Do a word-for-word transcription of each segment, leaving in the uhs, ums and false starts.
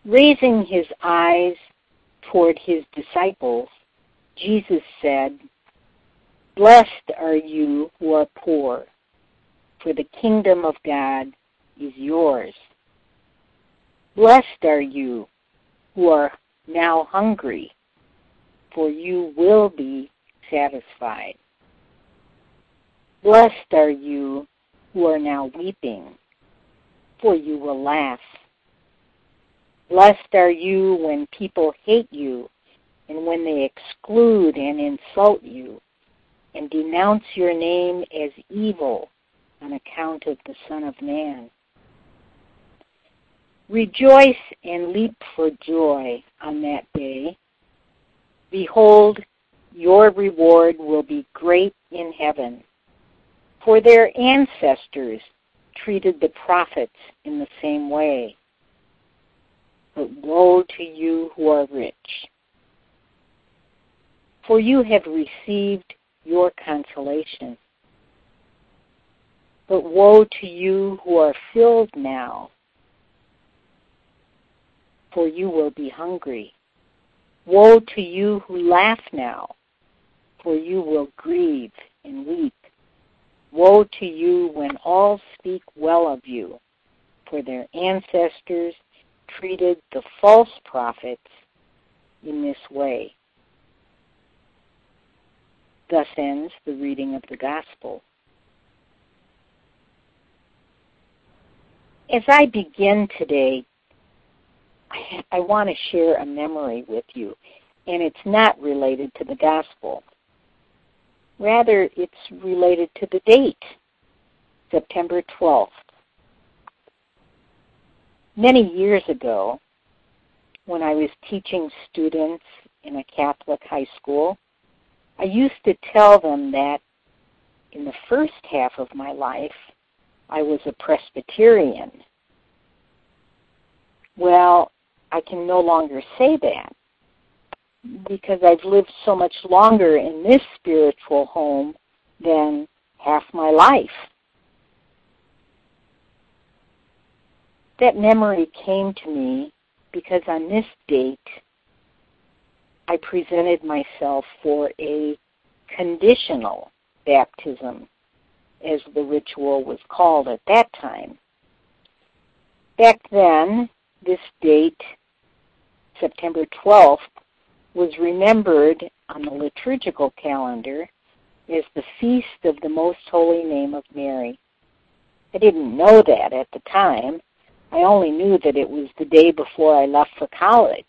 Raising his eyes toward his disciples, Jesus said, "Blessed are you who are poor, for the kingdom of God is yours. Blessed are you who are now hungry, for you will be satisfied. Blessed are you who are now weeping, for you will laugh. Blessed are you when people hate you and when they exclude and insult you and denounce your name as evil on account of the Son of Man. Rejoice and leap for joy on that day. Behold, your reward will be great in heaven, for their ancestors treated the prophets in the same way. But woe to you who are rich, for you have received your consolation. But woe to you who are filled now, for you will be hungry. Woe to you who laugh now, for you will grieve and weep. Woe to you when all speak well of you, for their ancestors treated the false prophets in this way." Thus ends the reading of the Gospel. As I begin today, I, I want to share a memory with you, and it's not related to the Gospel. Rather, it's related to the date, September twelfth. Many years ago, when I was teaching students in a Catholic high school, I used to tell them that in the first half of my life, I was a Presbyterian. Well, I can no longer say that because I've lived so much longer in this spiritual home than half my life. That memory came to me because on this date, I presented myself for a conditional baptism, as the ritual was called at that time. Back then, this date, September twelfth, was remembered on the liturgical calendar as the Feast of the Most Holy Name of Mary. I didn't know that at the time. I only knew that it was the day before I left for college.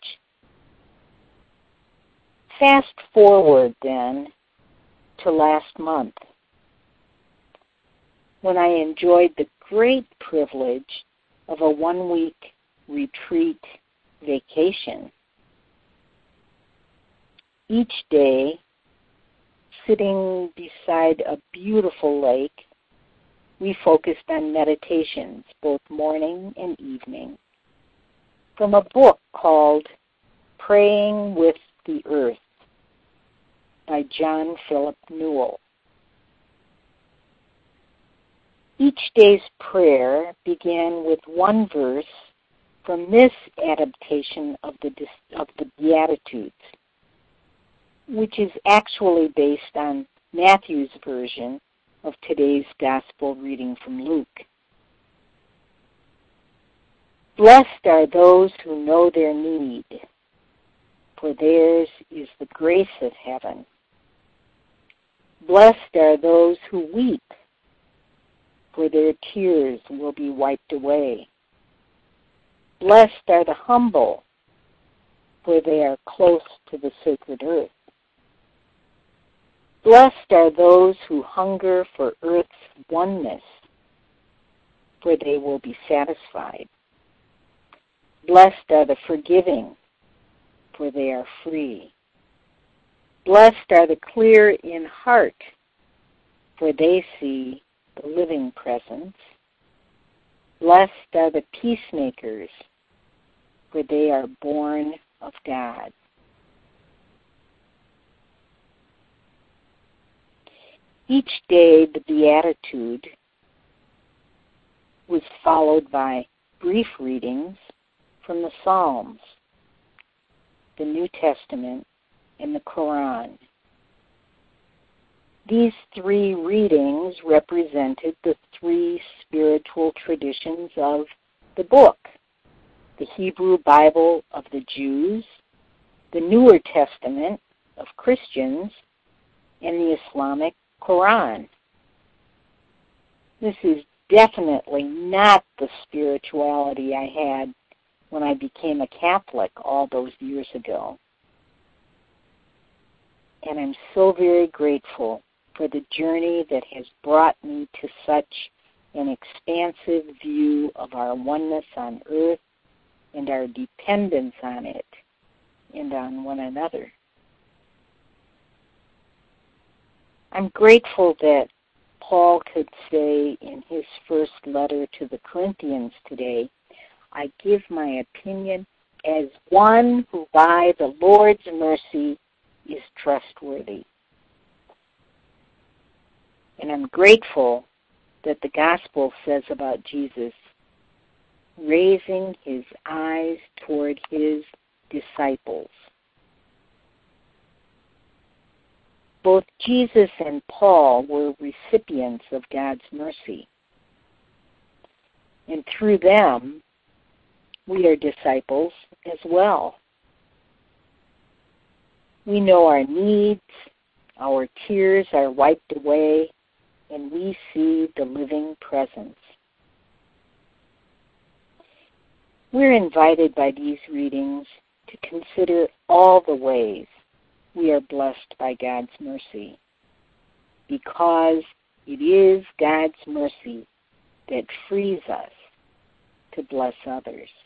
Fast forward, then, to last month, when I enjoyed the great privilege of a one-week retreat vacation. Each day, sitting beside a beautiful lake, we focused on meditations, both morning and evening, from a book called Praying with the Earth by John Philip Newell. Each day's prayer began with one verse from this adaptation of the of the Beatitudes, which is actually based on Matthew's version of today's Gospel reading from Luke. Blessed are those who know their need, for theirs is the grace of heaven. Blessed are those who weep, for their tears will be wiped away. Blessed are the humble, for they are close to the sacred earth. Blessed are those who hunger for earth's oneness, for they will be satisfied. Blessed are the forgiving, for they are free. Blessed are the clear in heart, for they see the living presence. Blessed are the peacemakers, for they are born of God. Each day, the Beatitude was followed by brief readings from the Psalms, the New Testament, and the Quran. These three readings represented the three spiritual traditions of the book: the Hebrew Bible of the Jews, the Newer Testament of Christians, and the Islamic Quran. This is definitely not the spirituality I had when I became a Catholic all those years ago. And I'm so very grateful for the journey that has brought me to such an expansive view of our oneness on earth and our dependence on it and on one another. I'm grateful that Paul could say in his first letter to the Corinthians today, I give my opinion as one who by the Lord's mercy is trustworthy. And I'm grateful that the gospel says about Jesus, raising his eyes toward his disciples. Both Jesus and Paul were recipients of God's mercy. And through them, we are disciples as well. We know our needs, our tears are wiped away, and we see the living presence. We're invited by these readings to consider all the ways we are blessed by God's mercy, because it is God's mercy that frees us to bless others.